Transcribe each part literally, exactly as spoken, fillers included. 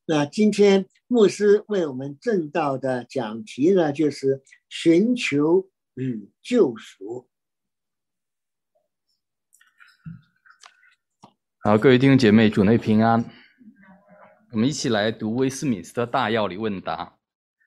那今天牧师为我们正道的讲题呢，就是寻求与救赎。 好，各位弟兄姐妹，主内平安。我们一起来读威斯敏斯特大要理问答。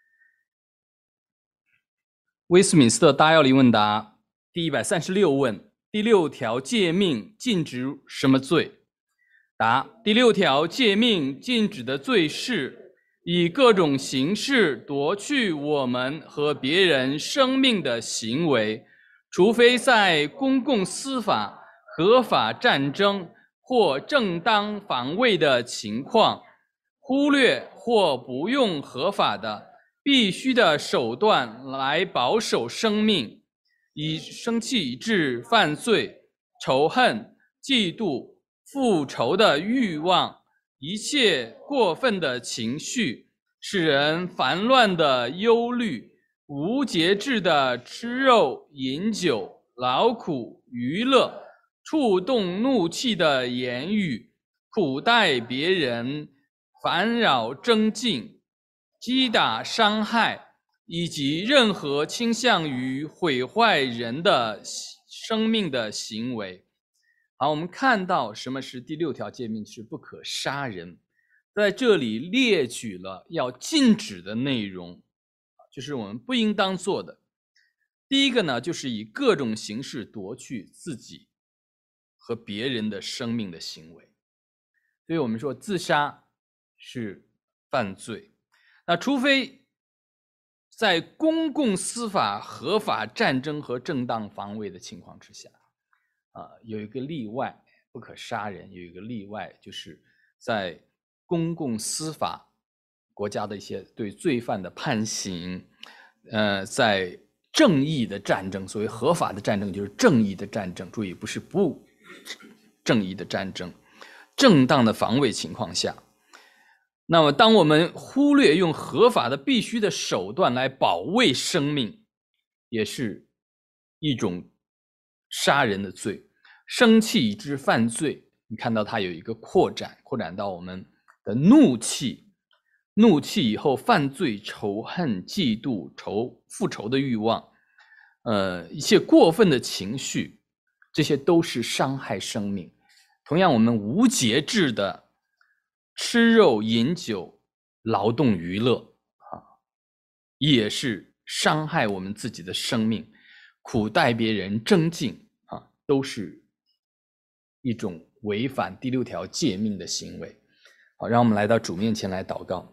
威斯敏斯特大要理问答第一百三十六问：第六条诫命禁止什么罪？答：第六条诫命禁止的罪是以各种形式夺去我们和别人生命的行为，除非在公共司法、合法战争或正当防卫的情况，忽略或不用合法的必须的手段来保守生命，以生气致犯罪、仇恨、嫉妒、复仇的欲望，一切过分的情绪，使人烦乱的忧虑，无节制的吃肉、饮酒、劳苦、娱乐，触动怒气的言语，苦待别人，烦扰争竞，击打伤害，以及任何倾向于毁坏人的生命的行为。好，我们看到什么是第六条诫命，是不可杀人。在这里列举了要禁止的内容，就是我们不应当做的。第一个呢，就是以各种形式夺去自己和别人的生命的行为。所以我们说自杀是犯罪。那除非在公共司法、合法战争和正当防卫的情况之下，啊，有一个例外，不可杀人。有一个例外，就是在公共司法、国家的一些对罪犯的判刑，呃，在正义的战争，所谓合法的战争就是正义的战争，注意不是不正义的战争，正当的防卫情况下，那么当我们忽略用合法的必须的手段来保卫生命，也是一种杀人的罪。生气之犯罪，你看到它有一个扩展，扩展到我们的怒气，怒气以后犯罪、仇恨、嫉妒、仇复仇的欲望，呃，一切过分的情绪，这些都是伤害生命。同样，我们无节制的吃肉、饮酒、劳动、娱乐啊，也是伤害我们自己的生命，苦待别人、争竞啊，都是一种违反第六条诫命的行为。好，让我们来到主面前来祷告。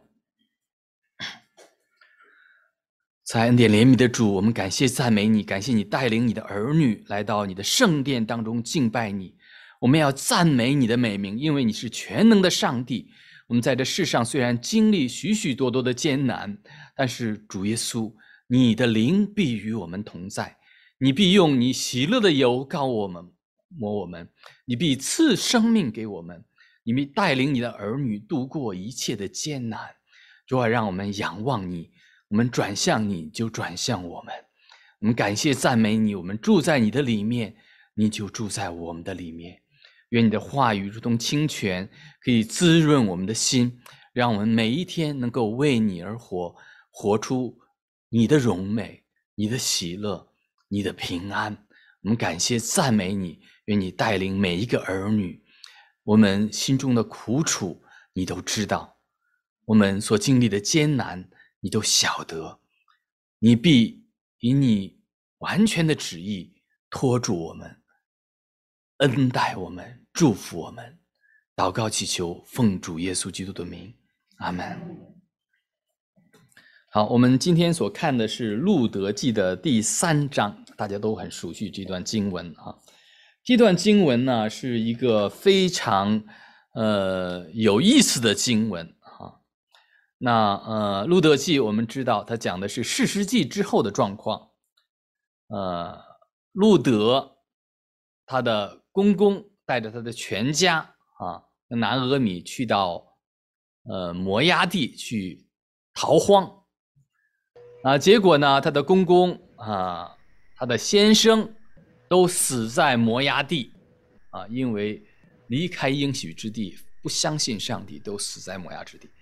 在恩典怜悯的主，我们感谢赞美你，感谢你带领你的儿女来到你的圣殿当中敬拜你。我们要赞美你的美名，因为你是全能的上帝。我们在这世上虽然经历许许多多的艰难，但是主耶稣，你的灵必与我们同在，你必用你喜乐的油膏我们抹我们，你必赐生命给我们，你必带领你的儿女度过一切的艰难。主啊，让我们仰望你，我们转向你就转向我们。我们感谢赞美你，我们住在你的里面，你就住在我们的里面。愿你的话语如同清泉，可以滋润我们的心，让我们每一天能够为你而活，活出你的荣美、你的喜乐、你的平安。我们感谢赞美你，愿你带领每一个儿女，我们心中的苦楚你都知道，我们所经历的艰难你都晓得，你必以你完全的旨意托住我们，恩待我们，祝福我们。祷告祈求奉主耶稣基督的名，阿们。好，我们今天所看的是路德记的第三章，大家都很熟悉这段经文啊。这段经文呢是一个非常呃有意思的经文啊。那呃路德记我们知道它讲的是士师记之后的状况。呃路德他的公公带着他的全家啊，拿俄米去到呃摩押地去逃荒啊，结果呢，他的公公啊，他的先生都死在摩押地啊，因为离开应许之地，不相信上帝，都死在摩押之地。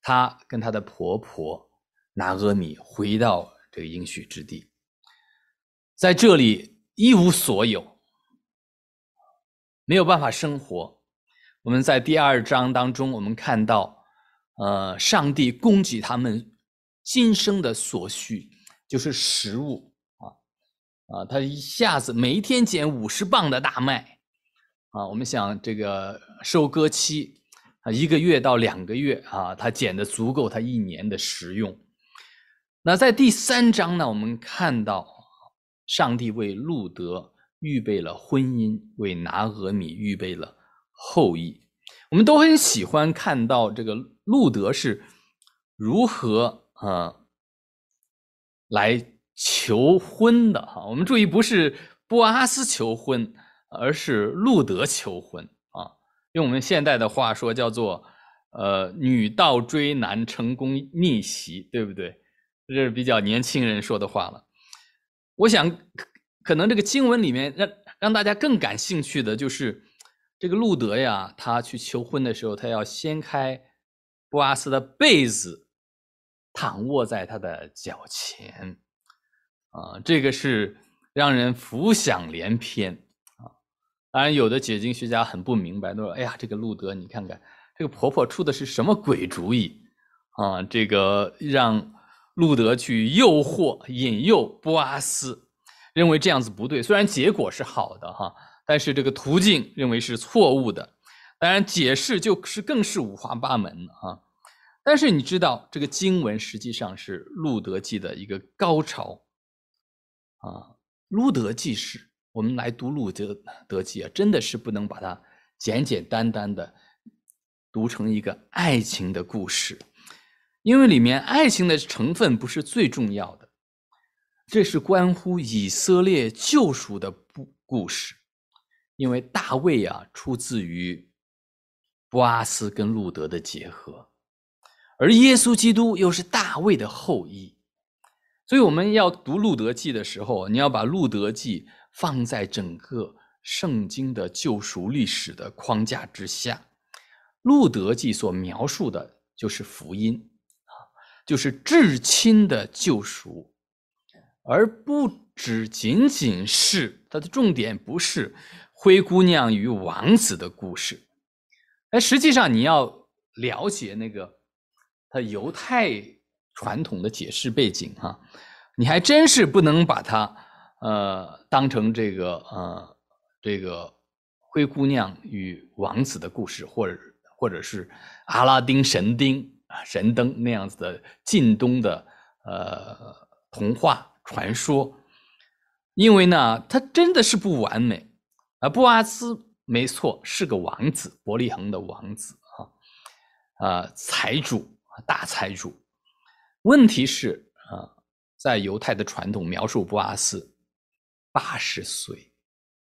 她跟她的婆婆拿俄米回到这个应许之地，在这里一无所有，没有办法生活。我们在第二章当中，我们看到，呃，上帝供给他们今生的所需，就是食物啊啊，他一下子每一天捡五十磅的大麦啊。我们想这个收割期啊，一个月到两个月啊，他捡的足够他一年的食用。那在第三章呢，我们看到上帝为路德预备了婚姻，为拿俄米预备了后裔。我们都很喜欢看到这个路德是如何呃来求婚的哈。我们注意，不是波阿斯求婚，而是路德求婚啊。用我们现代的话说，叫做呃女倒追男，成功逆袭，对不对？这是比较年轻人说的话了。我想可能这个经文里面让让大家更感兴趣的就是这个路德呀，他去求婚的时候，他要掀开波阿斯的被子，躺卧在他的脚前啊，这个是让人浮想联翩啊。当然有的解经学家很不明白，都说哎呀，这个路德你看看这个婆婆出的是什么鬼主意啊，这个让路德去诱惑引诱波阿斯，认为这样子不对。虽然结果是好的哈，但是这个途径认为是错误的。当然解释就是更是五花八门啊。但是你知道这个经文实际上是路德记的一个高潮啊。路德记是我们来读路德德记啊，真的是不能把它简简单单的读成一个爱情的故事，因为里面爱情的成分不是最重要的，这是关乎以色列救赎的故事。因为大卫啊，出自于波阿斯跟路德的结合，而耶稣基督又是大卫的后裔，所以我们要读路德记的时候，你要把路德记放在整个圣经的救赎历史的框架之下。路德记所描述的就是福音啊，就是至亲的救赎，而不只仅仅是它的重点不是灰姑娘与王子的故事。而实际上你要了解那个它犹太传统的解释背景哈、啊，你还真是不能把它呃当成这个呃这个灰姑娘与王子的故事，或者或者是阿拉丁神灯啊神灯那样子的近东的呃童话传说。因为呢它真的是不完美啊。波阿斯没错是个王子，伯利恒的王子啊，啊财主大财主。问题是啊，在犹太的传统描述波阿斯八十岁，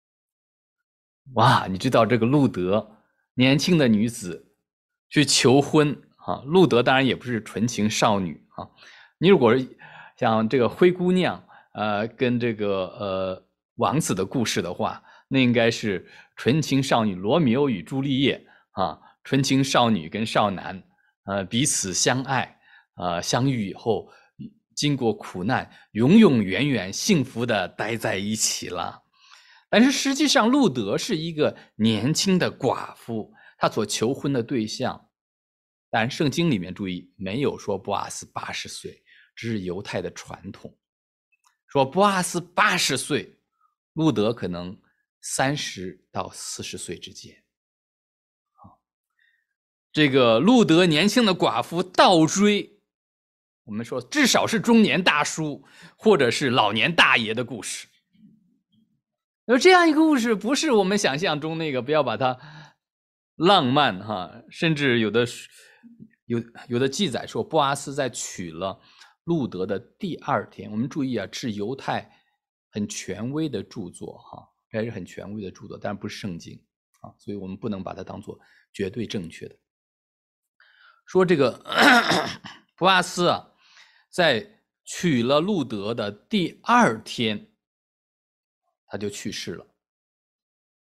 哇，你知道这个路德年轻的女子去求婚啊，路德当然也不是纯情少女啊。你如果像这个灰姑娘呃跟这个呃王子的故事的话，那应该是纯情少女罗密欧与朱丽叶啊，纯情少女跟少男呃彼此相爱呃相遇以后，经过苦难永永远远幸福的待在一起了。但是实际上路德是一个年轻的寡妇，她所求婚的对象，当然圣经里面注意没有说波阿斯八十岁，这是犹太的传统，说波阿斯八十岁，路德可能三十到四十岁之间。这个路德年轻的寡妇倒追，我们说至少是中年大叔或者是老年大爷的故事。而这样一个故事不是我们想象中那个，不要把它浪漫哈，甚至有的有有的记载说波阿斯在娶了路德的第二天，我们注意啊，是犹太很权威的著作哈，还是很权威的著作，但不是圣经啊，所以我们不能把它当做绝对正确的。说这个波阿斯啊，在娶了路德的第二天，他就去世了，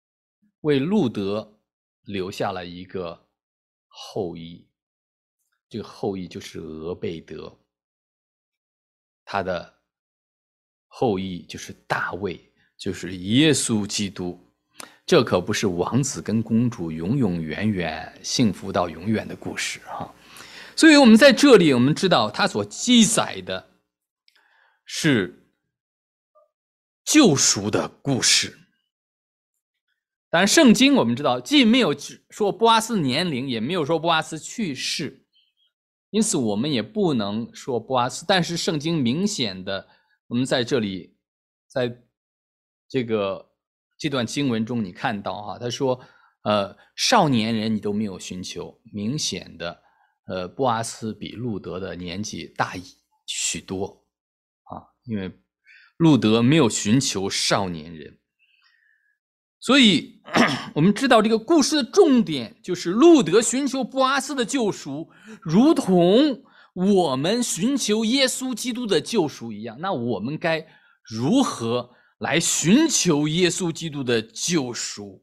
为路德留下了一个后裔， 这个后裔就是俄贝德，他的后裔就是大卫，就是耶稣基督。这可不是王子跟公主永永远远幸福到永远的故事哈。所以我们在这里我们知道他所记载的是救赎的故事。当然圣经我们知道既没有说波阿斯年龄，也没有说波阿斯去世，因此我们也不能说波阿斯，但是圣经明显的我们在这里在这个这段经文中你看到哈，他说呃少年人你都没有寻求，明显的呃波阿斯比路德的年纪大许多啊，因为路德没有寻求少年人。所以我们知道这个故事的重点就是路德寻求波阿斯的救赎，如同我们寻求耶稣基督的救赎一样。那我们该如何来寻求耶稣基督的救赎？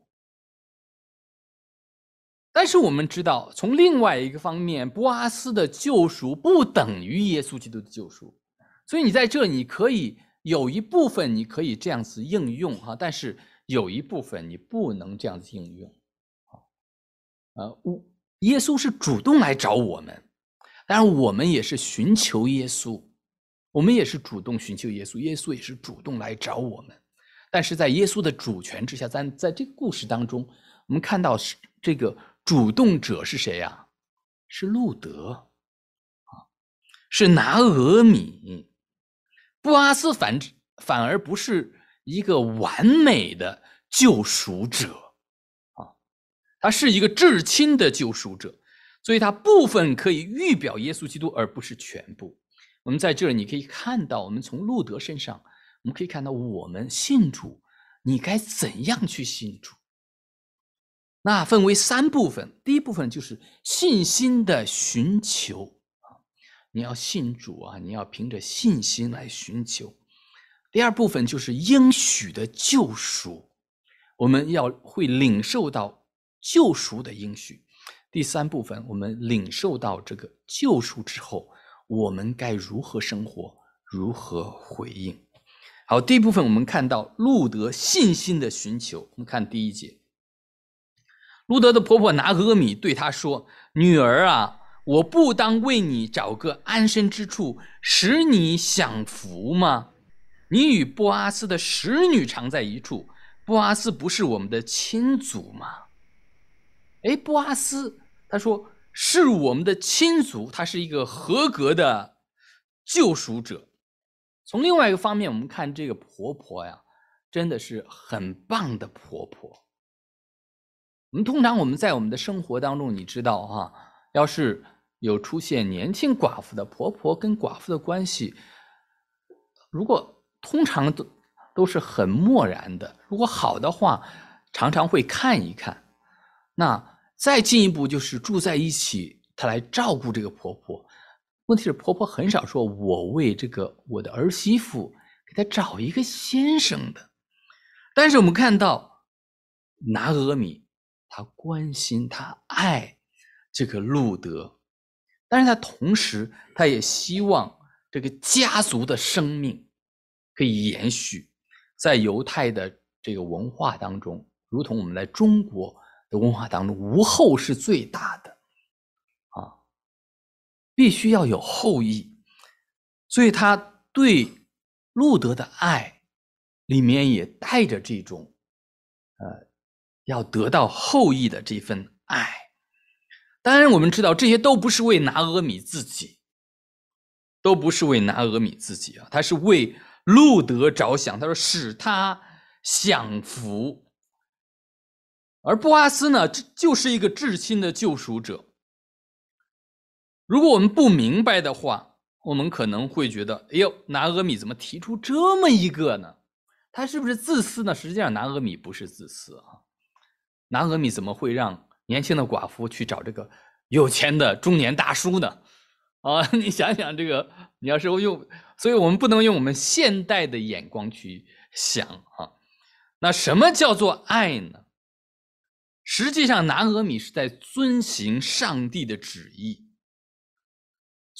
但是我们知道从另外一个方面，波阿斯的救赎不等于耶稣基督的救赎。所以你在这你可以有一部分你可以这样子应用哈，但是有一部分你不能这样子应用。呃，耶稣是主动来找我们，当然我们也是寻求耶稣，我们也是主动寻求耶稣，耶稣也是主动来找我们。但是在耶稣的主权之下，在在这个故事当中，我们看到这个主动者是谁啊？是路德，是拿俄米。波阿斯反反而不是一个完美的救赎者啊，他是一个至亲的救赎者，所以他部分可以预表耶稣基督，而不是全部。我们在这里你可以看到，我们从路德身上我们可以看到我们信主你该怎样去信主。那分为三部分，第一部分就是信心的寻求，你要信主啊，你要凭着信心来寻求。第二部分就是应许的救赎，我们要会领受到救赎的应许。第三部分我们领受到这个救赎之后，我们该如何生活，如何回应。好，第一部分我们看到路德信心的寻求。我们看第一节，路德的婆婆拿俄米对她说，女儿啊，我不当为你找个安身之处，使你享福吗？你与波阿斯的使女常在一处，波阿斯不是我们的亲族吗？诶，波阿斯他说是我们的亲族，他是一个合格的救赎者。从另外一个方面我们看这个婆婆呀，真的是很棒的婆婆。我们通常我们在我们的生活当中你知道哈，要是有出现年轻寡妇的，婆婆跟寡妇的关系如果通常都都是很漠然的，如果好的话常常会看一看。那再进一步就是住在一起，她来照顾这个婆婆。问题是婆婆很少说我为这个我的儿媳妇给她找一个先生的。但是我们看到拿俄米她关心她爱这个路德，但是她同时她也希望这个家族的生命可以延续。在犹太的这个文化当中，如同我们在中国的文化当中，无后是最大的啊，必须要有后裔。所以他对路德的爱里面也带着这种呃要得到后裔的这份爱。当然我们知道这些都不是为拿俄米自己，都不是为拿俄米自己啊，他是为路德着想。他说使他享福。而波阿斯呢，就是一个至亲的救赎者。如果我们不明白的话，我们可能会觉得，哎呦，拿俄米怎么提出这么一个呢？他是不是自私呢？实际上拿俄米不是自私啊。拿俄米怎么会让年轻的寡妇去找这个有钱的中年大叔呢？啊，你想想这个，你要是用，所以我们不能用我们现代的眼光去想啊。那什么叫做爱呢？实际上拿俄米是在遵行上帝的旨意。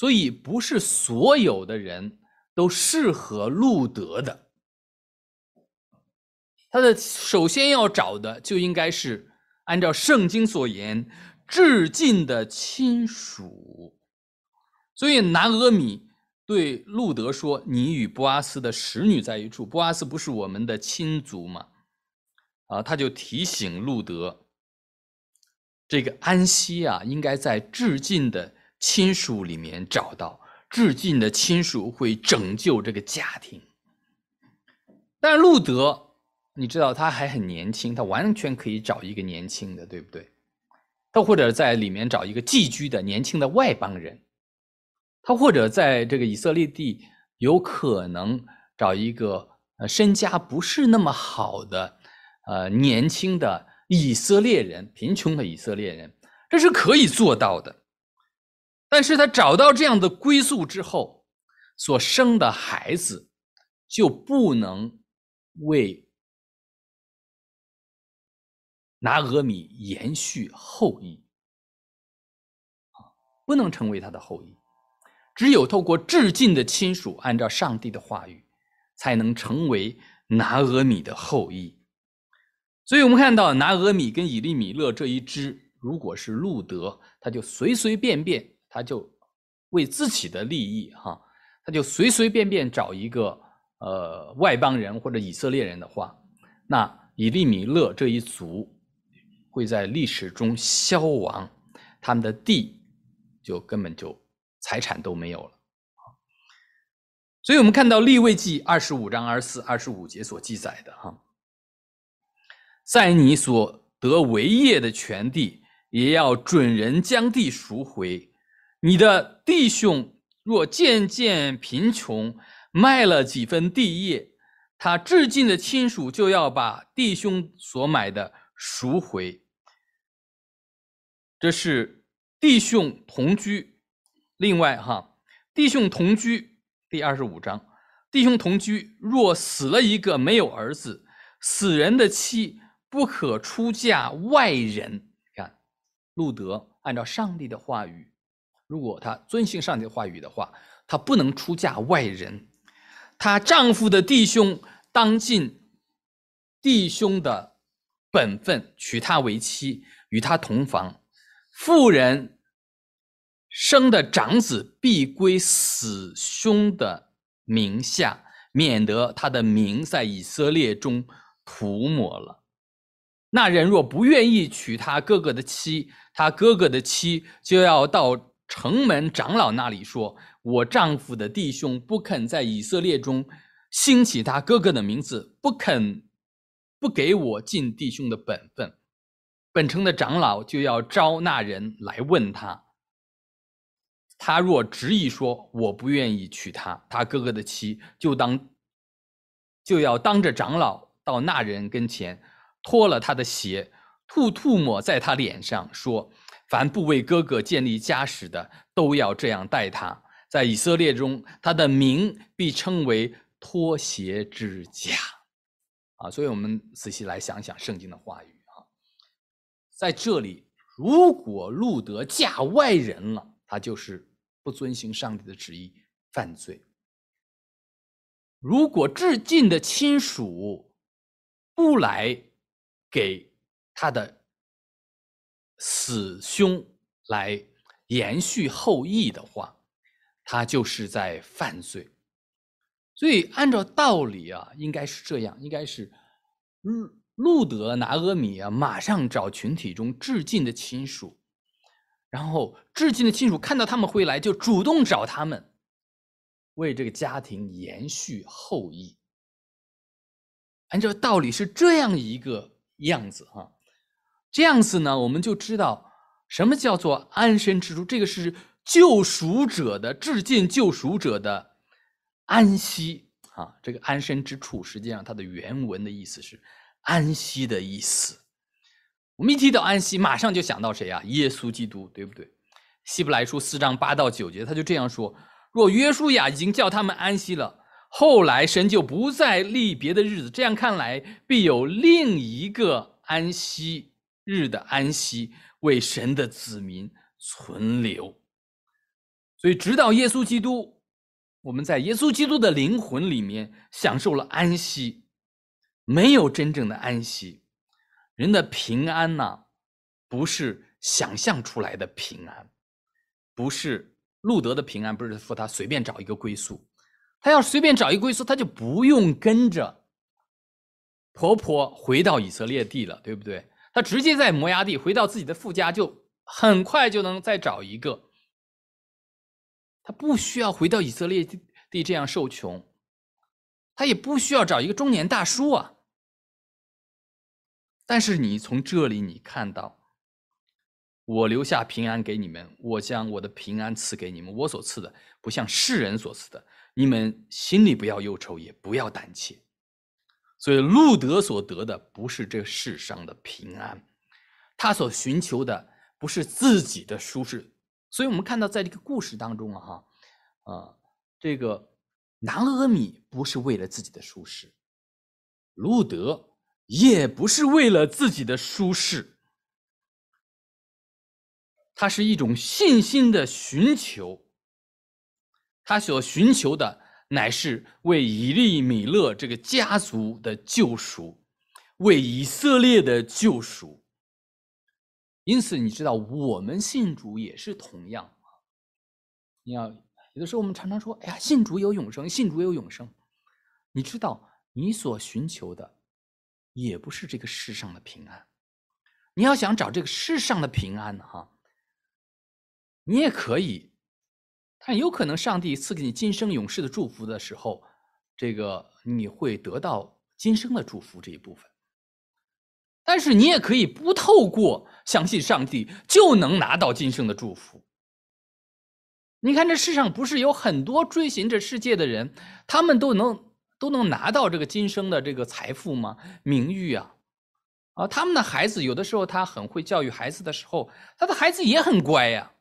所以不是所有的人都适合路德的。他的首先要找的就应该是按照圣经所言至近的亲属。所以拿俄米对路德说，你与波阿斯的使女在一处，波阿斯不是我们的亲族吗？啊，他就提醒路德，这个安息啊，应该在至近的亲属里面找到，至近的亲属会拯救这个家庭。但路德你知道他还很年轻，他完全可以找一个年轻的，对不对？他或者在里面找一个寄居的年轻的外邦人，他或者在这个以色列地有可能找一个呃身家不是那么好的呃年轻的以色列人，贫穷的以色列人，这是可以做到的。但是他找到这样的归宿之后，所生的孩子就不能为拿俄米延续后裔，不能成为他的后裔。只有透过至近的亲属，按照上帝的话语，才能成为拿俄米的后裔。所以我们看到拿俄米跟以利米勒这一支，如果是路德，他就随随便便，他就为自己的利益哈，他就随随便便找一个呃外邦人或者以色列人的话，那以利米勒这一族会在历史中消亡，他们的地就根本就财产都没有了。所以我们看到利未记二十五章二十四、二十五节所记载的哈，在你所得为业的全地，也要准人将地赎回。你的弟兄若渐渐贫穷，卖了几分地业，他至近的亲属就要把弟兄所买的赎回。这是弟兄同居。另外哈，弟兄同居第二十五章，弟兄同居若死了一个没有儿子，死人的妻不可出嫁外人。看路德按照上帝的话语，如果他遵行上帝的话语的话，他不能出嫁外人。他丈夫的弟兄当尽弟兄的本分，娶她为妻，与他同房。妇人生的长子必归死兄的名下，免得他的名在以色列中涂抹了。那人若不愿意娶他哥哥的妻，他哥哥的妻就要到城门长老那里说，我丈夫的弟兄不肯在以色列中兴起他哥哥的名字，不肯不给我尽弟兄的本分。本城的长老就要招那人来问他，他若执意说我不愿意娶他，他哥哥的妻，就当就要当着长老到那人跟前，脱了他的鞋，吐吐沫在他脸上，说，凡不为哥哥建立家室的，都要这样待他。在以色列中，他的名必称为脱鞋之家。啊，所以我们仔细来想想圣经的话语啊，在这里，如果路德嫁外人了，他就是不遵行上帝的旨意，犯罪。如果至近的亲属不来给他的死兄来延续后裔的话，他就是在犯罪。所以按照道理啊，应该是这样，应该是路德拿俄米啊，马上找群体中至近的亲属，然后至近的亲属看到他们回来，就主动找他们，为这个家庭延续后裔。按照道理是这样一个样子哈，这样子呢，我们就知道什么叫做安身之处。这个是救赎者的至近救赎者的安息啊，这个安身之处，实际上它的原文的意思是安息的意思。我们一提到安息，马上就想到谁啊？耶稣基督，对不对？希伯来书四章八到九节，他就这样说：若约书亚已经叫他们安息了，后来神就不再立别的日子，这样看来，必有另一个安息日的安息为神的子民存留。 所以直到耶稣基督，我们在耶稣基督的灵魂里面享受了安息，没有真正的安息。人的平安呢，不是想象出来的平安，不是路德的平安，不是说他随便找一个归宿，他要随便找一个归宿，他就不用跟着婆婆回到以色列地了，对不对？他直接在摩押地回到自己的父家，就很快就能再找一个，他不需要回到以色列地这样受穷，他也不需要找一个中年大叔啊。但是你从这里你看到，我留下平安给你们，我将我的平安赐给你们，我所赐的不像世人所赐的，你们心里不要忧愁，也不要胆怯。所以路德所得的不是这世上的平安，他所寻求的不是自己的舒适。所以我们看到在这个故事当中啊，哈，啊，这个拿俄米不是为了自己的舒适，路德也不是为了自己的舒适，它是一种信心的寻求，他所寻求的乃是为以利米勒这个家族的救赎，为以色列的救赎。因此你知道我们信主也是同样，你要有的时候我们常常说，哎呀，信主有永生，信主有永生。你知道你所寻求的也不是这个世上的平安，你要想找这个世上的平安哈，你也可以，但有可能上帝赐给你今生永世的祝福的时候，这个你会得到今生的祝福这一部分。但是你也可以不透过相信上帝就能拿到今生的祝福。你看这世上不是有很多追寻着世界的人，他们都能都能拿到这个今生的这个财富吗？名誉啊，啊，他们的孩子有的时候他很会教育孩子的时候，他的孩子也很乖呀。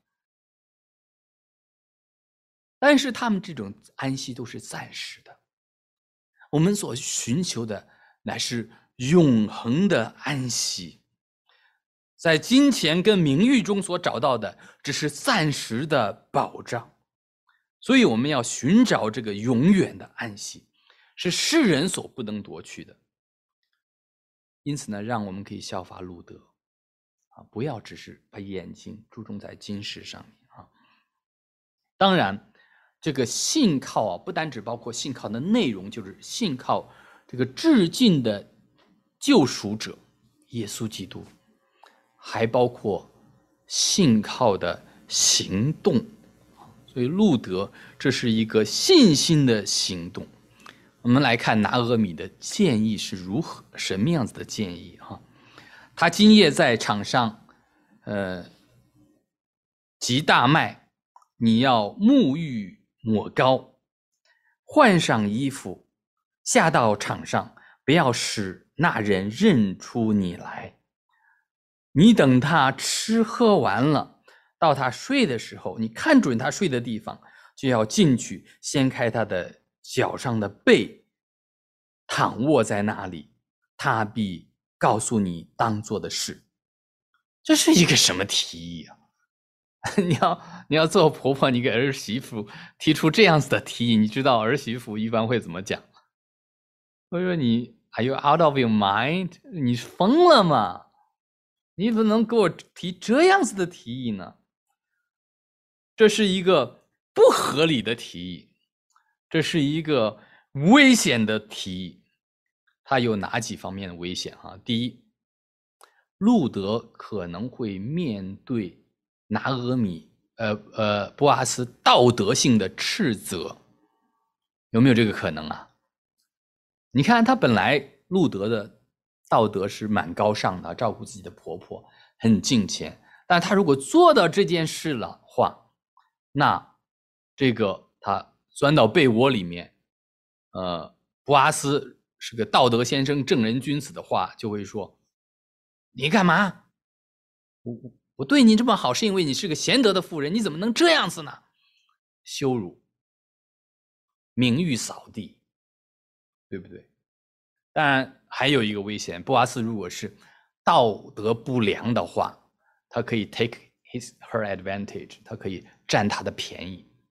但是他们这种安息都是暂时的，我们所寻求的乃是永恒的安息。在金钱跟名誉中所找到的只是暂时的保障，所以我们要寻找这个永远的安息，是世人所不能夺去的。因此呢，让我们可以效法路德啊，不要只是把眼睛注重在今世上面啊。当然这个信靠啊，不单只包括信靠的内容，就是信靠这个至近的救赎者耶稣基督，还包括信靠的行动。所以路德这是一个信心的行动。我们来看拿俄米的建议是如何，什么样子的建议啊？他今夜在场上呃集大麦，你要沐浴抹膏，换上衣服，下到场上，不要使那人认出你来。你等他吃喝完了，到他睡的时候，你看准他睡的地方，就要进去掀开他的脚上的被，躺卧在那里，他必告诉你当做的事。这是一个什么提议啊？你要你要做婆婆，你给儿媳妇提出这样子的提议，你知道儿媳妇一般会怎么讲？会说你 Are you out of your mind？ 你疯了吗？你怎么能给我提这样子的提议呢？这是一个不合理的提议，这是一个危险的提议。它有哪几方面的危险啊？第一，路德可能会面对拿俄米呃呃波阿斯道德性的斥责，有没有这个可能啊？你看他本来路德的道德是蛮高尚的，照顾自己的婆婆很敬虔，但他如果做到这件事的话，那这个他钻到被窝里面，呃波阿斯是个道德先生正人君子的话，就会说你干嘛？我我对你这么好是因为你是个贤德的妇人，你怎么能这样子呢？羞辱，名誉扫地，对不对？当然还有一个危险，波阿斯如果是道德不良的话，他可以 take his her advantage， 他可以占他的便宜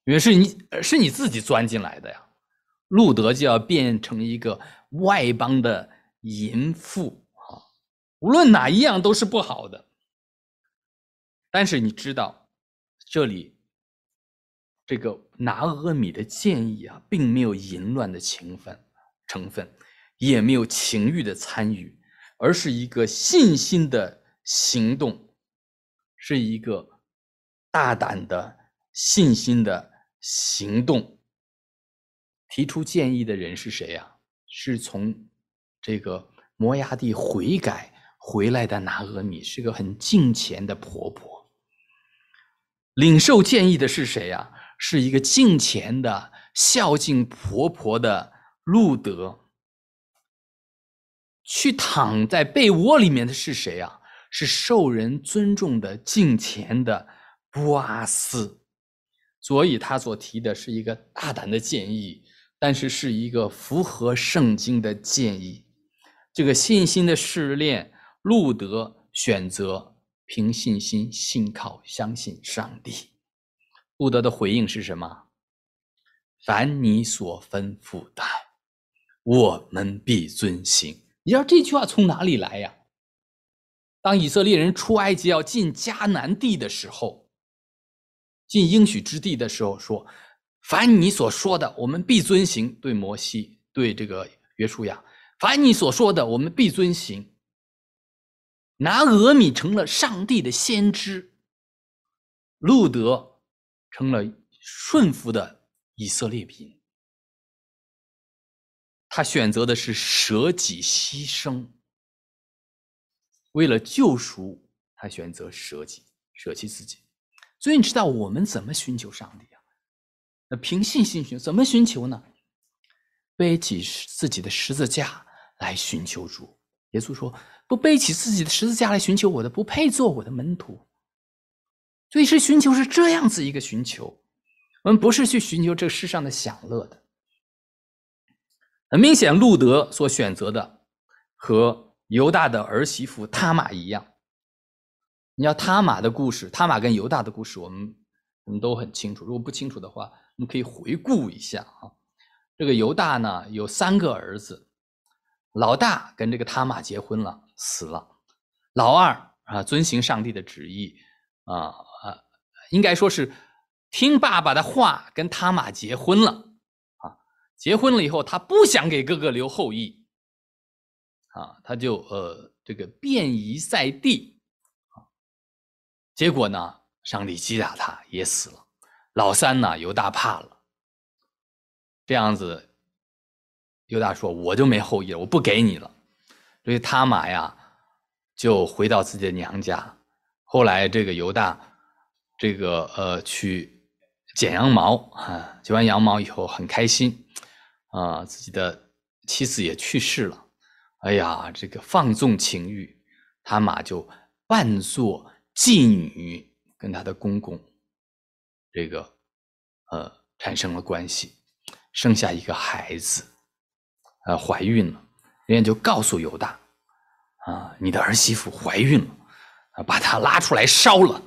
因为是你是你自己钻进来的呀。路德就要变成一个外邦的淫妇啊，无论哪一样都是不好的。但是你知道，这里这个拿俄米的建议啊，并没有淫乱的情分成分，也没有情欲的参与，而是一个信心的行动，是一个大胆的信心的行动。提出建议的人是谁呀？是从这个摩押地悔改回来的拿俄米，是个很敬虔的婆婆。领受建议的是谁呀？是一个敬虔的孝敬婆婆的路德。去躺在被窝里面的是谁呀？是受人尊重的敬虔的波阿斯。所以他所提的是一个大胆的建议，但是是一个符合圣经的建议。这个信心的试炼，路德选择凭信心信靠相信上帝。路德的回应是什么？凡你所吩咐的，我们必遵行。你知道这句话从哪里来呀？当以色列人出埃及要进迦南地的时候，进应许之地的时候说，凡你所说的，我们必遵行。对摩西，对这个约书亚，凡你所说的，我们必遵行。拿俄米成了上帝的先知，路德成了顺服的以色列民。他选择的是舍己牺牲，为了救赎，他选择舍己，舍弃自己。所以你知道我们怎么寻求上帝啊？那凭信心寻求，怎么寻求呢？背起自己的十字架来寻求主。耶稣说，不背起自己的十字架来寻求我的，不配做我的门徒。所以是寻求是这样子一个寻求，我们不是去寻求这个世上的享乐的。很明显，路德所选择的和犹大的儿媳妇他玛一样。你要他玛的故事，他玛跟犹大的故事，我们我们都很清楚。如果不清楚的话，我们可以回顾一下啊。这个犹大呢有三个儿子，老大跟这个他玛结婚了，死了。老二啊遵行上帝的旨意啊啊，应该说是听爸爸的话，跟他玛结婚了。结婚了以后，他不想给哥哥留后裔，啊，他就呃这个变移在地，啊，结果呢，上帝击打他，也死了。老三呢，犹大怕了，这样子，犹大说：“我就没后裔了，我不给你了。”所以他玛呀，就回到自己的娘家。后来这个犹大，这个呃去剪羊毛啊，剪完羊毛以后很开心。啊，自己的妻子也去世了，哎呀，这个放纵情欲，他玛就扮作妓女，跟他的公公这个呃产生了关系，生下一个孩子，呃怀孕了，人家就告诉犹大，啊，你的儿媳妇怀孕了，啊，把她拉出来烧了。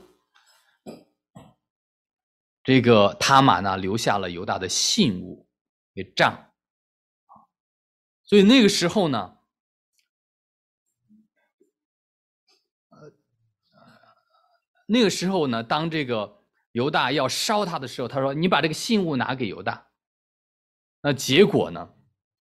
这个他玛呢，留下了犹大的信物给杖。所以那个时候呢，呃，那个时候呢，当这个犹大要烧他的时候，他说：“你把这个信物拿给犹大。”那结果呢？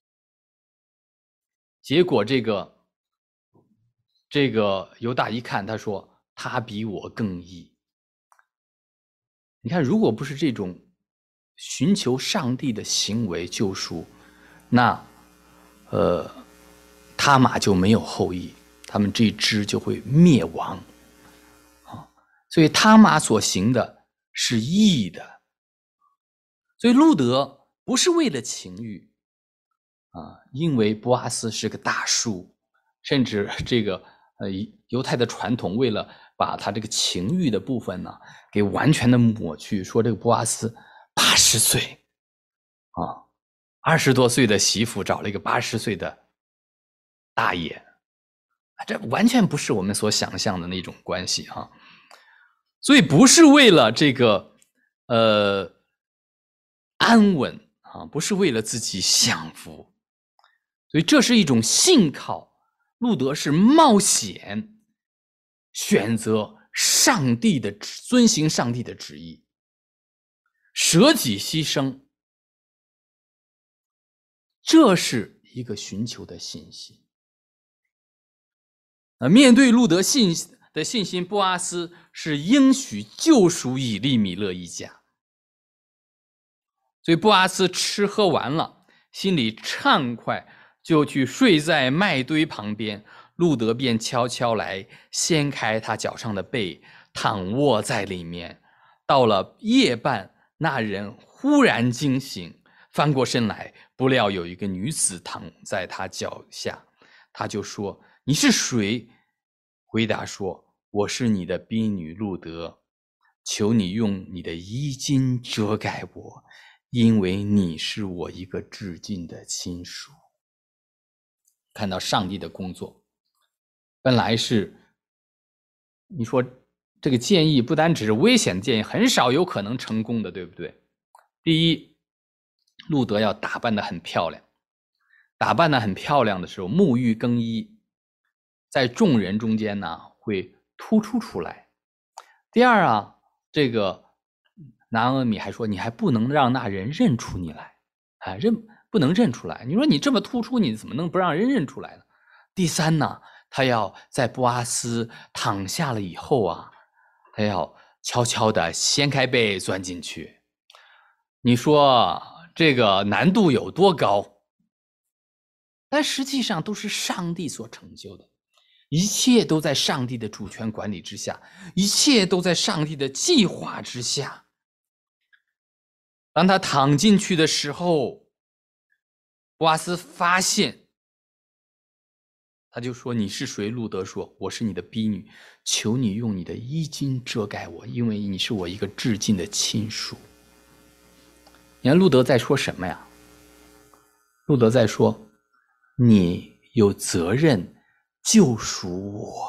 结果这个这个犹大一看，他说：“他比我更义。”你看，如果不是这种寻求上帝的行为救赎，那呃。他玛就没有后裔，他们这一支就会灭亡，啊，所以他玛所行的是义的。所以路德不是为了情欲啊，因为波阿斯是个大叔，甚至这个呃犹太的传统为了把他这个情欲的部分呢给完全的抹去，说这个波阿斯八十岁啊，二十多岁的媳妇找了一个八十岁的大爷，这完全不是我们所想象的那种关系啊！所以不是为了这个呃安稳啊，不是为了自己享福。所以这是一种信靠，路德是冒险选择上帝的遵行上帝的旨意，舍己牺牲，这是一个寻求的信心。啊，面对路德信的信心，波阿斯是应许救赎以利米勒一家。所以波阿斯吃喝完了，心里畅快，就去睡在麦堆旁边。路德便悄悄来掀开他脚上的被，躺卧在里面。到了夜半，那人忽然惊醒，翻过身来，不料有一个女子躺在他脚下。他就说：“你是谁？”回答说：“我是你的婢女路德，求你用你的衣襟遮盖我，因为你是我一个至近的亲属。”看到上帝的工作，本来是你说这个建议不单只是危险的建议，很少有可能成功的，对不对？第一，路德要打扮得很漂亮，打扮得很漂亮的时候，沐浴更衣，在众人中间呢会突出出来。第二啊，这个拿俄米还说，你还不能让那人认出你来，啊，认不能认出来。你说你这么突出，你怎么能不让人认出来呢？第三呢，他要在波阿斯躺下了以后啊，他要悄悄地掀开被钻进去。你说这个难度有多高？但实际上都是上帝所成就的，一切都在上帝的主权管理之下，一切都在上帝的计划之下。当他躺进去的时候，波阿斯发现，他就说：“你是谁？”路德说：“我是你的婢女，求你用你的衣襟遮盖我，因为你是我一个至近的亲属。”你看路德在说什么呀？路德在说，你有责任救赎我。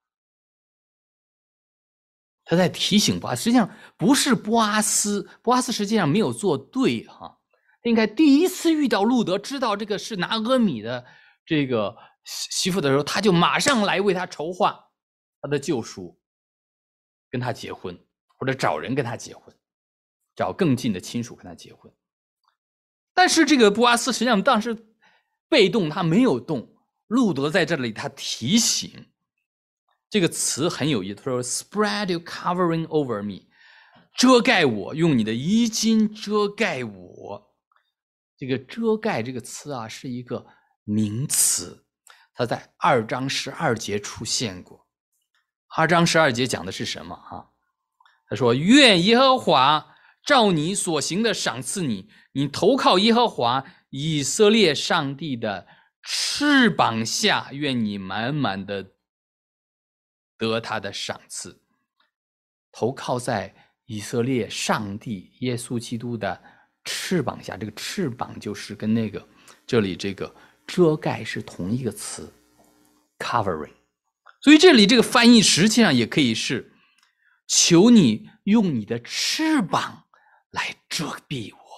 他在提醒波阿斯，实际上不是波阿斯，波阿斯实际上没有做对哈。应该第一次遇到路德，知道这个是拿俄米的这个媳妇的时候，他就马上来为他筹划他的救赎，跟他结婚，或者找人跟他结婚，找更近的亲属跟他结婚。但是这个波阿斯实际上当时被动，他没有动。路德在这里他提醒，这个词很有意思，他说 spread your covering over me， 遮盖我，用你的衣襟遮盖我。这个遮盖这个词啊是一个名词，它在二章十二节出现过。二章十二节讲的是什么啊？他说：愿耶和华照你所行的赏赐你，你投靠耶和华以色列上帝的翅膀下，愿你满满的得他的赏赐。投靠在以色列上帝耶稣基督的翅膀下，这个翅膀就是跟那个这里这个遮盖是同一个词 covering， 所以这里这个翻译实际上也可以是求你用你的翅膀来遮蔽我。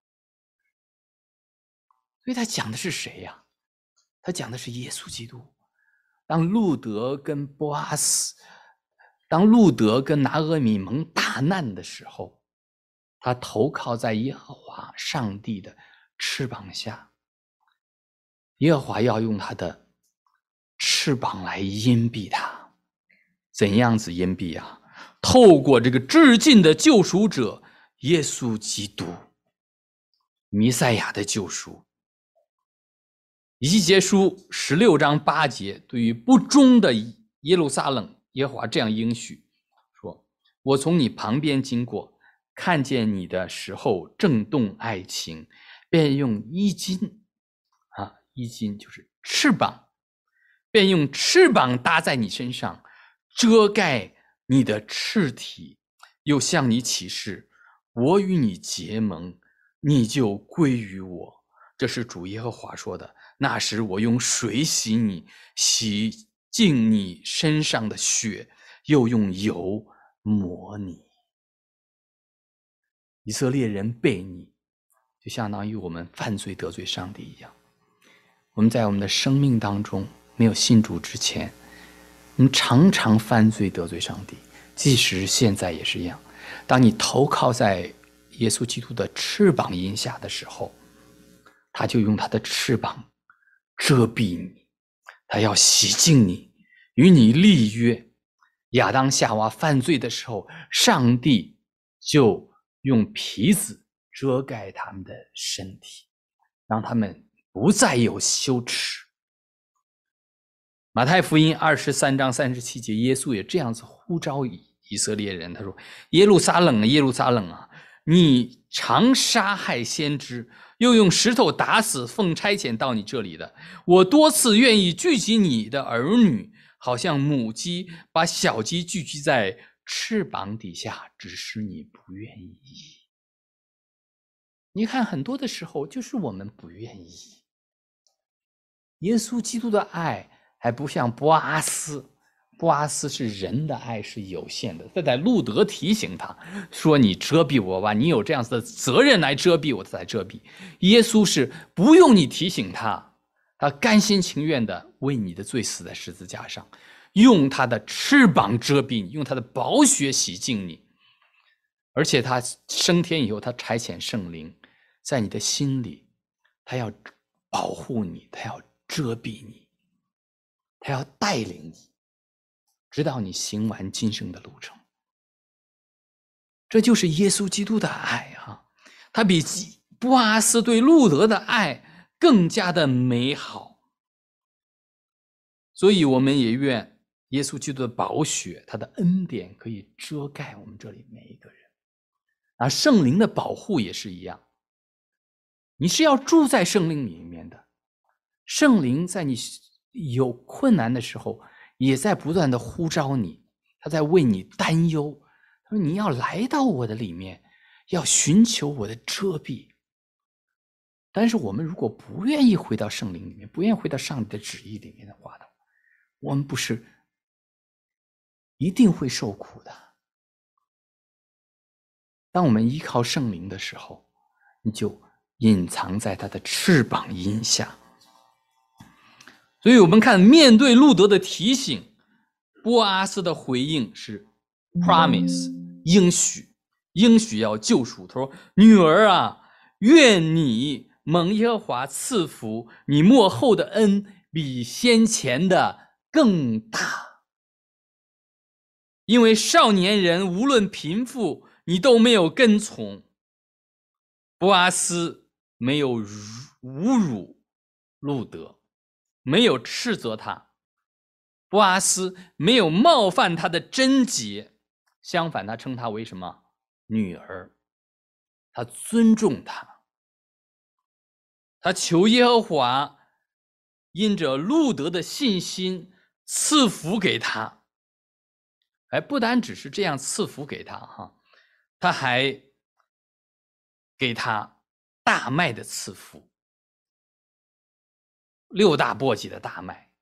所以他讲的是谁呀？他讲的是耶稣基督。当路德跟波阿斯，当路德跟拿俄米蒙大难的时候，他投靠在耶和华上帝的翅膀下，耶和华要用他的翅膀来荫蔽他。怎样子荫蔽啊？透过这个至近的救赎者耶稣基督，弥赛亚的救赎。以西结书十六章八节，对于不忠的耶路撒冷，耶和华这样应许说：我从你旁边经过，看见你的时候正动爱情，便用衣襟啊，衣襟就是翅膀，便用翅膀搭在你身上，遮盖你的赤体，又向你起誓，我与你结盟，你就归于我。这是主耶和华说的。那时我用水洗你，洗净你身上的血，又用油抹你。以色列人背你， 就相当于我们犯罪得罪上帝一样。我们在我们的生命当中没有信主之前，我们常常犯罪得罪上帝，即使现在也是一样。当你投靠在耶稣基督的翅膀荫下的时候，他就用他的翅膀遮蔽你，他要洗净你，与你立约。亚当夏娃犯罪的时候，上帝就用皮子遮盖他们的身体，让他们不再有羞耻。马太福音二十三章三十七节，耶稣也这样子呼召以色列人，他说：耶路撒冷啊，耶路撒冷啊，你常杀害先知，又用石头打死奉差遣到你这里的。我多次愿意聚集你的儿女，好像母鸡把小鸡聚集在翅膀底下，只是你不愿意。你看，很多的时候就是我们不愿意。耶稣基督的爱还不像波阿斯，波阿斯是人的爱是有限的，他在路德提醒他说：你遮蔽我吧，你有这样子的责任来遮蔽我才遮蔽。耶稣是不用你提醒他，他甘心情愿的为你的罪死在十字架上，用他的翅膀遮蔽你，用他的宝血洗净你。而且他升天以后，他差遣圣灵在你的心里，他要保护你，他要遮蔽你，他要带领你，直到你行完今生的路程。这就是耶稣基督的爱啊！他比波阿斯对路德的爱更加的美好。所以我们也愿耶稣基督的宝血，他的恩典可以遮盖我们这里每一个人。而圣灵的保护也是一样，你是要住在圣灵里面的，圣灵在你有困难的时候也在不断的呼召你，他在为你担忧，他说你要来到我的里面，要寻求我的遮蔽。但是我们如果不愿意回到圣灵里面，不愿意回到上帝的旨意里面的话，我们不是一定会受苦的。当我们依靠圣灵的时候，你就隐藏在他的翅膀荫下。所以我们看，面对路德的提醒，波阿斯的回应是 promise 应许，应许要救赎。他说：女儿啊，愿你蒙耶和华赐福，你末后的恩比先前的更大。因为少年人无论贫富，你都没有跟从。波阿斯没有侮辱路德，没有斥责他，波阿斯没有冒犯他的贞洁，相反他称他为什么？女儿。他尊重他，他求耶和华因着路德的信心赐福给他。哎，不单只是这样赐福给他哈，他还给他大麦的赐福，六大簸箕的大麦。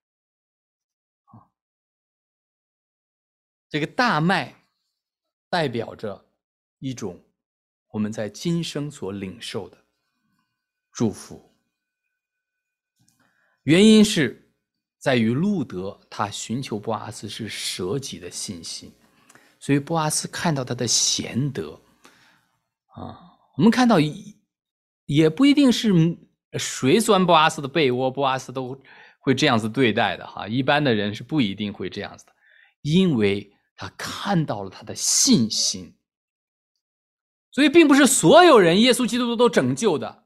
这个大麦代表着一种我们在今生所领受的祝福。原因是在于路德他寻求波阿斯是舍己的信心，所以波阿斯看到他的贤德啊，我们看到也不一定是谁钻波阿斯的被窝，波阿斯都会这样子对待的哈，一般的人是不一定会这样子的，因为他看到了他的信心。所以并不是所有人耶稣基督都拯救的，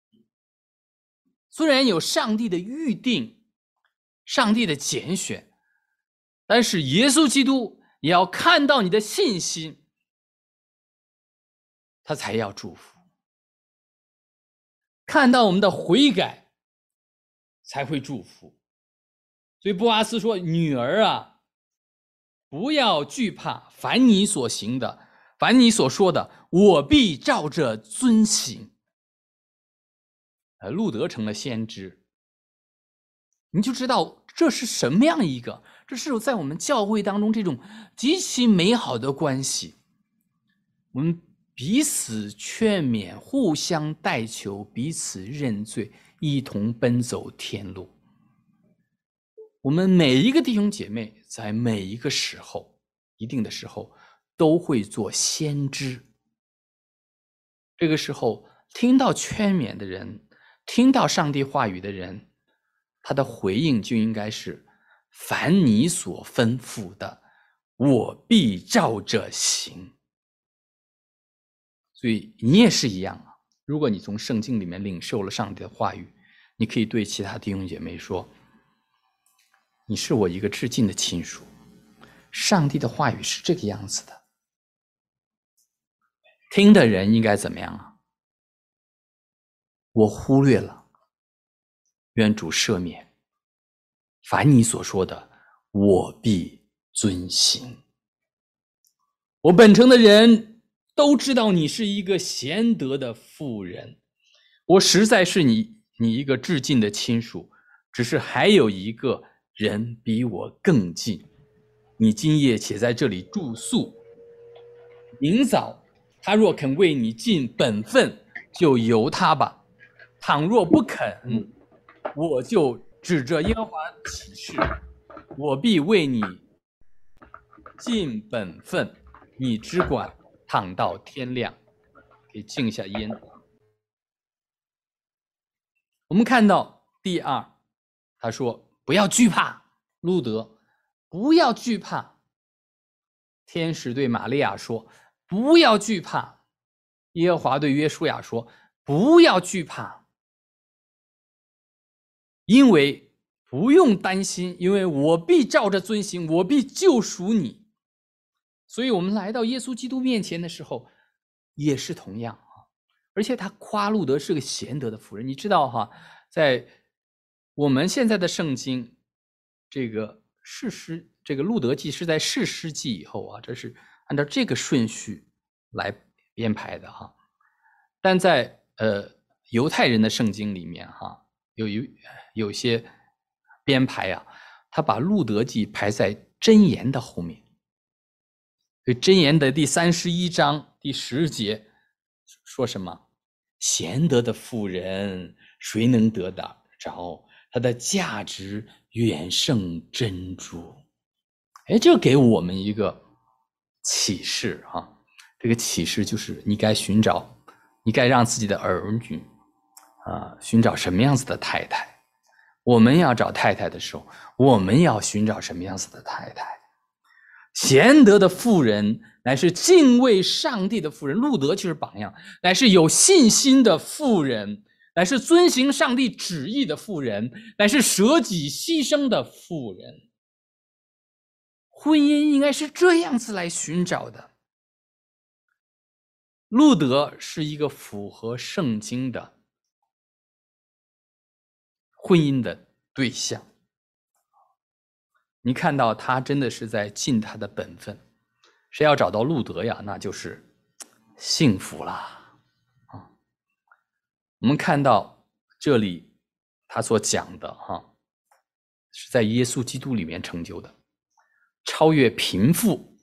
虽然有上帝的预定，上帝的拣选，但是耶稣基督也要看到你的信心，他才要祝福。看到我们的悔改才会祝福。所以波阿斯说：女儿啊，不要惧怕，凡你所行的，凡你所说的，我必照着遵行。路德成了先知，你就知道这是什么样一个，这是在我们教会当中这种极其美好的关系。我们彼此劝勉，互相代求，彼此认罪，一同奔走天路。我们每一个弟兄姐妹在每一个时候，一定的时候都会做先知。这个时候听到劝勉的人，听到上帝话语的人，他的回应就应该是：凡你所吩咐的，我必照着行。所以你也是一样啊。如果你从圣经里面领受了上帝的话语，你可以对其他弟兄姐妹说：你是我一个至近的亲属，上帝的话语是这个样子的。听的人应该怎么样啊？我忽略了，愿主赦免。凡你所说的，我必遵行。我本城的人都知道你是一个贤德的妇人，我实在是你你一个至近的亲属，只是还有一个人比我更近，你今夜且在这里住宿，明早他若肯为你尽本分，就由他吧；倘若不肯，我就指着耶和华起誓，我必为你尽本分，你只管躺到天亮。可以静下音。我们看到第二，他说不要惧怕，路德不要惧怕。天使对玛利亚说不要惧怕，耶和华对约书亚说不要惧怕，因为不用担心，因为我必照着遵行，我必救赎你。所以我们来到耶稣基督面前的时候也是同样啊，而且他夸路德是个贤德的妇人。你知道哈，在我们现在的圣经，这个士师这个路德记是在士师记以后啊，这是按照这个顺序来编排的哈。但在呃犹太人的圣经里面哈，有有有些编排啊，他把路德记排在箴言的后面。所以箴言的第三十一章第十节说什么？贤德的妇人谁能得到着？它的价值远胜珍珠。哎，这给我们一个启示啊！这个启示就是你该寻找，你该让自己的儿女啊寻找什么样子的太太。我们要找太太的时候，我们要寻找什么样子的太太？贤德的妇人乃是敬畏上帝的妇人，路德就是榜样，乃是有信心的妇人，乃是遵行上帝旨意的妇人，乃是舍己牺牲的妇人。婚姻应该是这样子来寻找的。路德是一个符合圣经的婚姻的对象。你看到他真的是在尽他的本分，谁要找到路德呀，那就是幸福啦啊！我们看到这里他所讲的哈，是在耶稣基督里面成就的，超越贫富，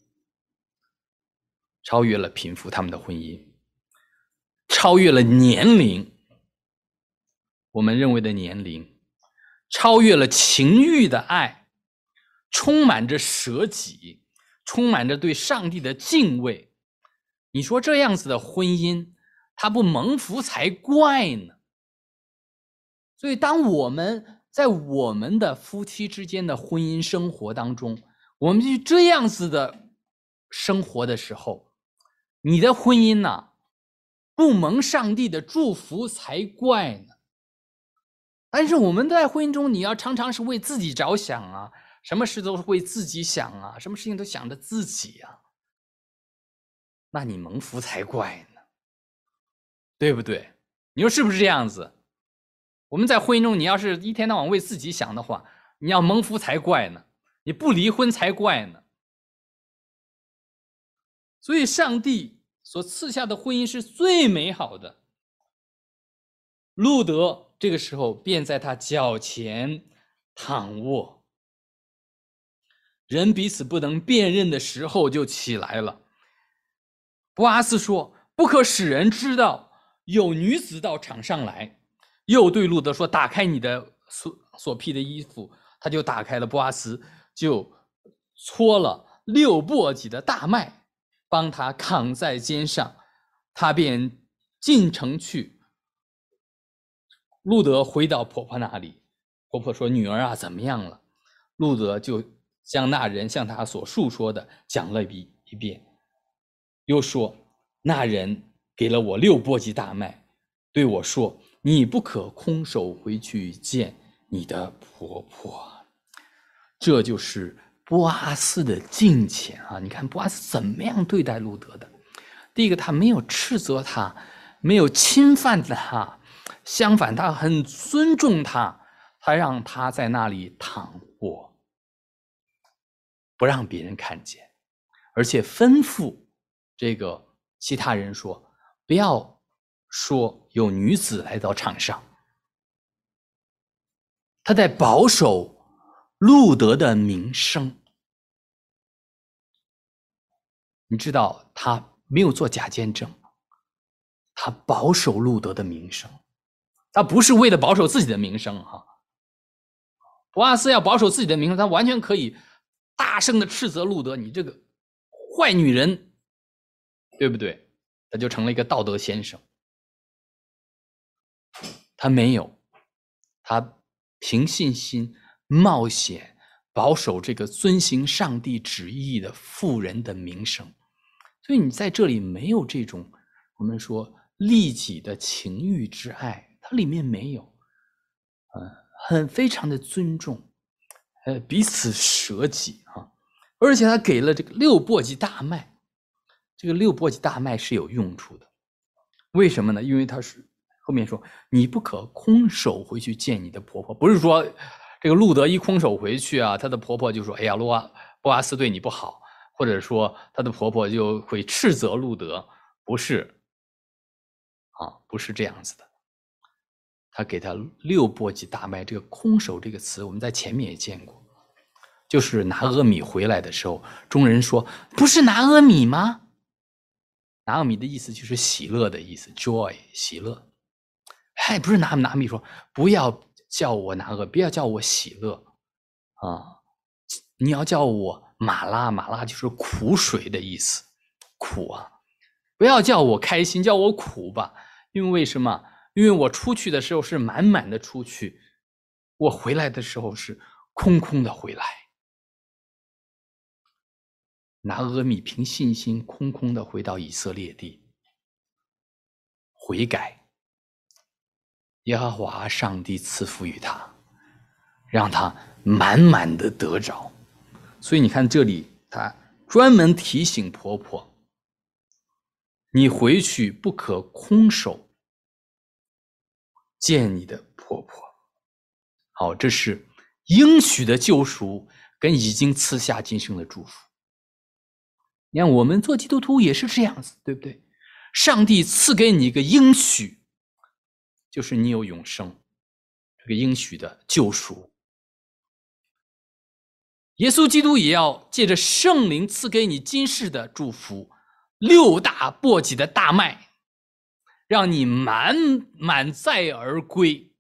超越了贫富他们的婚姻，超越了年龄，我们认为的年龄，超越了情欲的爱。充满着舍己，充满着对上帝的敬畏。你说这样子的婚姻，它不蒙福才怪呢。所以当我们在我们的夫妻之间的婚姻生活当中，我们就这样子的生活的时候，你的婚姻呢，不蒙上帝的祝福才怪呢。但是我们在婚姻中，你要常常是为自己着想啊，什么事都是为自己想啊，什么事情都想着自己啊，那你蒙福才怪呢，对不对？你说是不是这样子？我们在婚姻中，你要是一天到晚为自己想的话，你要蒙福才怪呢，你不离婚才怪呢。所以上帝所赐下的婚姻是最美好的。路德这个时候便在他脚前躺卧，人彼此不能辨认的时候就起来了。波阿斯说： 不可使人知道有女子到场上来。又对路德说，打开你的所所披的衣服。他就打开了，波阿斯就搓了六簸箕的大麦，帮他扛在肩上，他便进城去。路德回到婆婆那里，婆婆说，女儿啊，怎么样了？路德就将那人向他所述说的讲了一一遍，又说，那人给了我六簸箕大麦，对我说，你不可空手回去见你的婆婆。这就是波阿斯的敬虔啊！你看波阿斯怎么样对待路德的？第一个，他没有斥责他，没有侵犯他，相反，他很尊重他，他让他在那里躺卧，不让别人看见，而且吩咐这个其他人说，不要说有女子来到场上。他在保守路德的名声。你知道他没有做假见证，他保守路德的名声，他不是为了保守自己的名声哈。波阿斯要保守自己的名声，他完全可以大声的斥责路德，你这个坏女人，对不对？他就成了一个道德先生。他没有，他凭信心冒险保守这个遵行上帝旨意的妇人的名声。所以你在这里没有这种我们说利己的情欲之爱，它里面没有，呃，很非常的尊重，呃，彼此舍己啊，而且他给了这个六簸箕大麦，这个六簸箕大麦是有用处的，为什么呢？因为他是后面说你不可空手回去见你的婆婆，不是说这个路德一空手回去啊，他的婆婆就说，哎呀，罗阿波阿斯对你不好。或者说她的婆婆就会斥责路德，不是啊，不是这样子的。他给他六簸箕大麦，这个空手这个词我们在前面也见过，就是拿俄米回来的时候，众人说，不是拿俄米吗？拿俄米的意思就是喜乐的意思， joy 喜乐。哎，不是拿拿米说，不要叫我拿俄，不要叫我喜乐啊，你要叫我马拉，马拉就是苦水的意思，苦啊！不要叫我开心，叫我苦吧。因为为什么？因为我出去的时候是满满的出去，我回来的时候是空空的回来。拿俄米凭信心空空的回到以色列地，悔改，耶和华上帝赐福于他，让他满满的得着。所以你看这里他专门提醒婆婆，你回去不可空手见你的婆婆。好，这是应许的救赎跟已经赐下今生的祝福。你看我们做基督徒也是这样子，对不对？上帝赐给你一个应许，就是你有永生，这个应许的救赎。耶稣基督也要借着圣灵赐给你今世的祝福，六大簸箕的大麦，让你满满载而归。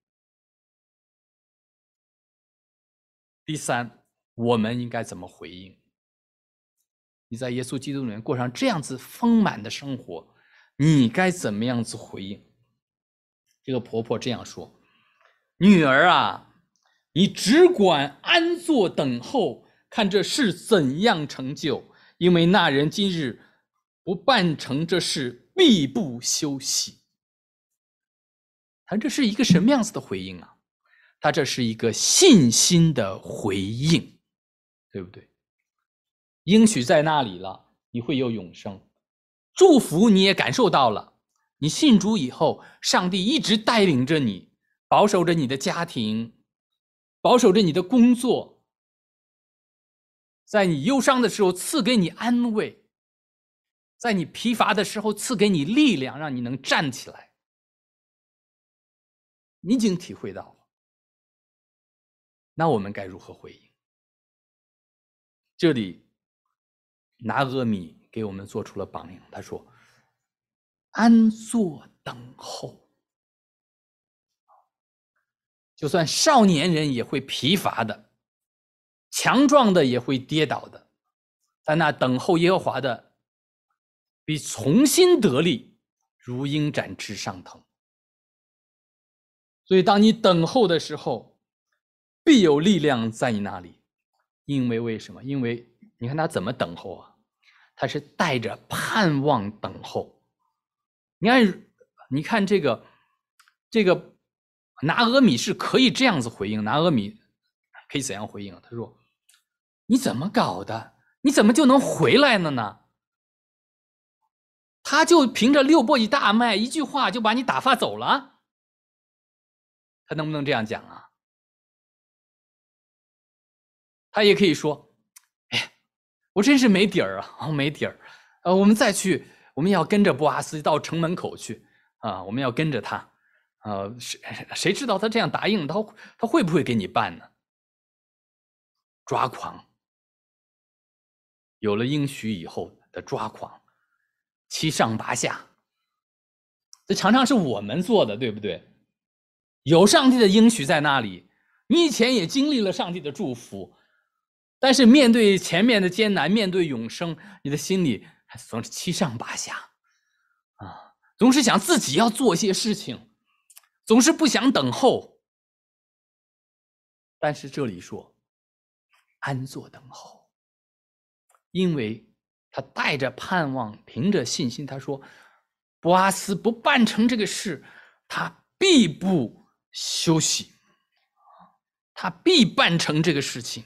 第三，我们应该怎么回应？你在耶稣基督里面过上这样子丰满的生活，你该怎么样子回应？这个婆婆这样说，女儿啊，你只管安坐等候，看这事怎样成就，因为那人今日不办成这事，必不休息。他这是一个什么样子的回应啊？他这是一个信心的回应，对不对？应许在那里了，你会有永生，祝福你也感受到了。你信主以后，上帝一直带领着你，保守着你的家庭，保守着你的工作，在你忧伤的时候赐给你安慰，在你疲乏的时候赐给你力量，让你能站起来。你已经体会到了，那我们该如何回应？这里拿俄米给我们做出了榜样，他说， 安坐等候。就算少年人也会疲乏的，强壮的也会跌倒的，但那等候耶和华的，比从心得力，如鹰展翅上腾。所以当你等候的时候，必有力量在你那里。因为为什么？因为你看他怎么等候啊？他是带着盼望等候。你看，你看这个这个拿俄米是可以这样子回应，拿俄米可以怎样回应？他说：“你怎么搞的？你怎么就能回来了呢？”他就凭着六簸箕大麦一句话就把你打发走了，他能不能这样讲啊？他也可以说：“哎，我真是没底儿啊，哦，没底儿，呃，我们再去，我们要跟着波阿斯到城门口去啊，我们要跟着他，呃，谁谁知道他这样答应，他他会不会给你办呢？”抓狂，有了应许以后的抓狂，七上八下，这常常是我们做的，对不对？有上帝的应许在那里，你以前也经历了上帝的祝福，但是面对前面的艰难，面对永生，你的心里总是七上八下啊，总是想自己要做些事情，总是不想等候。但是这里说安坐等候，因为他带着盼望，凭着信心，他说波阿斯不办成这个事，他必不休息，他必办成这个事情。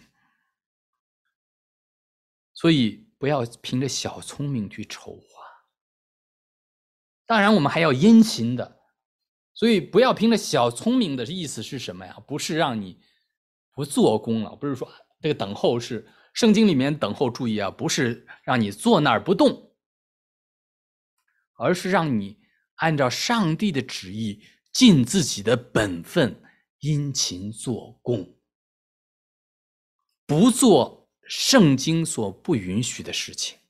所以不要凭着小聪明去筹划，当然我们还要殷勤的，所以不要凭着小聪明的意思是什么呀？不是让你不做工了，不是说这个等候是圣经里面等候，注意啊，不是让你坐那儿不动，而是让你按照上帝的旨意尽自己的本分，殷勤做工，不做圣经所不允许的事情。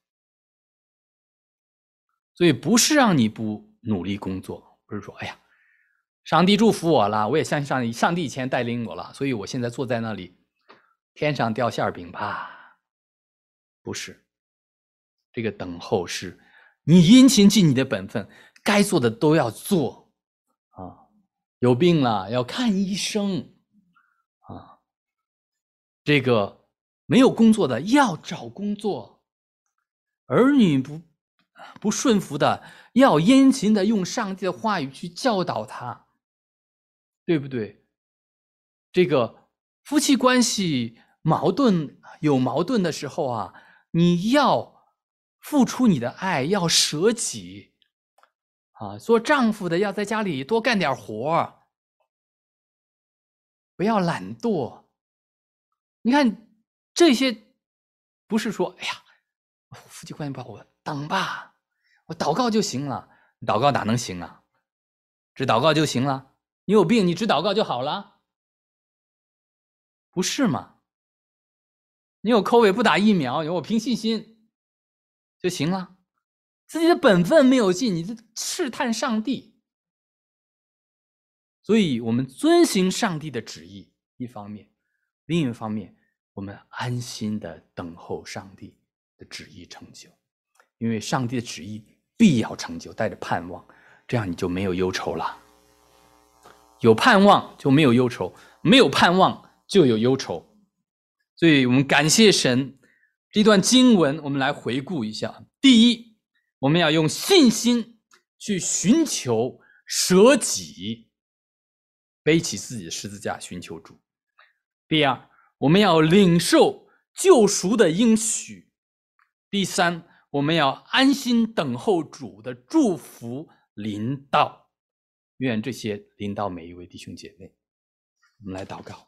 所以不是让你不努力工作，不是说哎呀，上帝祝福我了，我也相信上帝，上帝以前带领我了，所以我现在坐在那里，天上掉馅饼吧。不是，这个等候是你殷勤尽你的本分，该做的都要做啊。有病了要看医生啊，这个没有工作的要找工作，儿女不不顺服的要殷勤的用上帝的话语去教导他，对不对？这个夫妻关系矛盾有矛盾的时候啊，你要付出你的爱，要舍己啊。做丈夫的要在家里多干点活，不要懒惰。你看这些不是说哎呀，夫妻关系不好，我等吧，我祷告就行了。祷告哪能行啊？只祷告就行了？你有病你只祷告就好了？不是吗？你有 COVID 不打疫苗，有我凭信心就行了。自己的本分没有尽，你这试探上帝。所以我们遵行上帝的旨意，一方面，另一方面我们安心的等候上帝的旨意成就，因为上帝的旨意必要成就，带着盼望，这样你就没有忧愁了。有盼望就没有忧愁，没有盼望就有忧愁。所以我们感谢神，这段经文我们来回顾一下。第一，我们要用信心去寻求舍己，背起自己的十字架寻求主。第二，我们要领受救赎的应许。第三，我们要安心等候主的祝福临到。愿这些临到每一位弟兄姐妹。我们来祷告。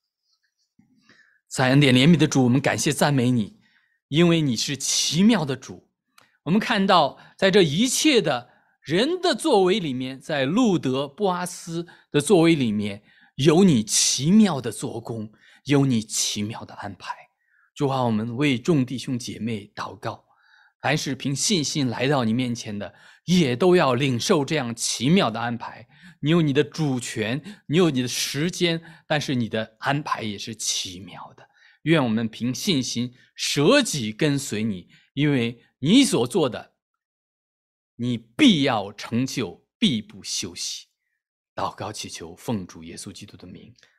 在恩典怜悯的主，我们感谢赞美你，因为你是奇妙的主。我们看到在这一切的人的作为里面，在路德波阿斯的作为里面，有你奇妙的做工，有你奇妙的安排。主啊，我们为众弟兄姐妹祷告，凡是凭信心来到你面前的， 也都要领受这样奇妙的安排。你有你的主权，你有你的时间，但是你的安排也是奇妙的。愿我们凭信心舍己跟随你，因为你所做的，你必要成就，必不休息。祷告祈求，奉主耶稣基督的名，